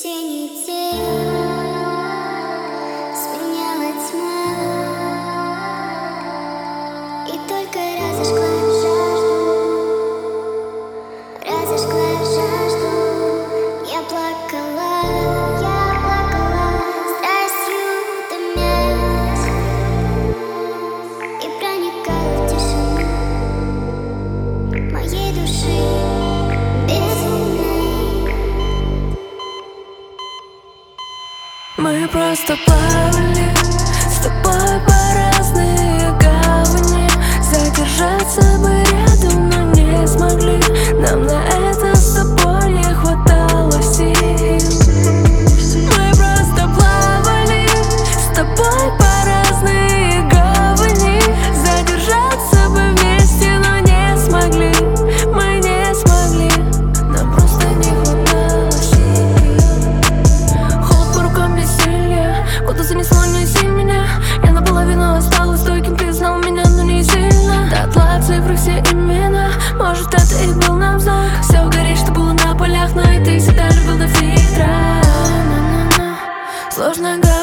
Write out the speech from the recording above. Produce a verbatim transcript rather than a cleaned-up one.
Весенний день сменяла тьма, и только разожгла жажду, разожгла жажду. Я плакала, я плакала, страстью томясь, и проникала в тишину моей души безумной. Мы просто плавали с тобой по разные гавани. Задержаться бы рядом, но не смогли. Нам на это с тобой не хватало сил. Мы просто плавали с тобой по разные гавани. Задержаться бы вместе, но не смогли. Мы не смогли, нам просто не хватало сил. Холод по рукам, бессилие, куда занесло, неси меня. Я наполовину осталась той, кем ты знал меня, но не сильно. Дотла цифры, все имена, может, это и был нам знак. Все горит, что было на полях, но и ты всегда любил до фильтра. Сложно говорить.